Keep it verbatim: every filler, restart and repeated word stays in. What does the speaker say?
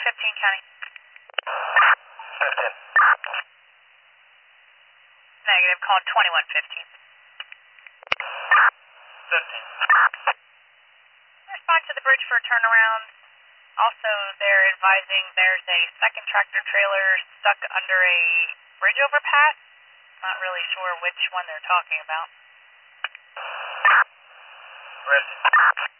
fifteen, County. fifteen. Negative, calling twenty-one fifteen. fifteen. Respond to the bridge for a turnaround. Also, they're advising there's a second tractor trailer stuck under a bridge overpass. Not really sure which one they're talking about. Ready.